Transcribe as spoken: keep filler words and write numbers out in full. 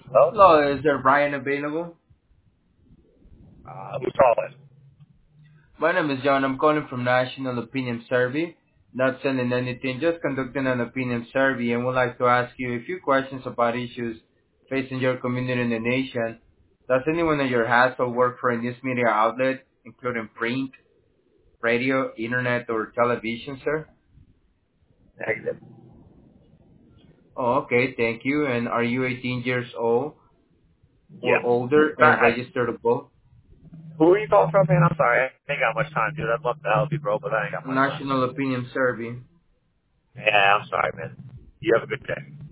Hello? Hello, is there Brian available? Uh, who's calling? My name is John. I'm calling from National Opinion Survey. Not sending anything, just conducting an opinion survey and would like to ask you a few questions about issues facing your community and the nation. Does anyone in your household work for a news media outlet, including print, radio, internet, or television, sir? Negative. Oh, okay, thank you. And are you eighteen years old or Yes. older and Sorry, registered to vote? who are you calling from, man? I'm sorry. I ain't got much time, dude. I'd love to help you, bro, but I ain't got much National time. Opinion Survey. Yeah, I'm sorry, man. You have a good day.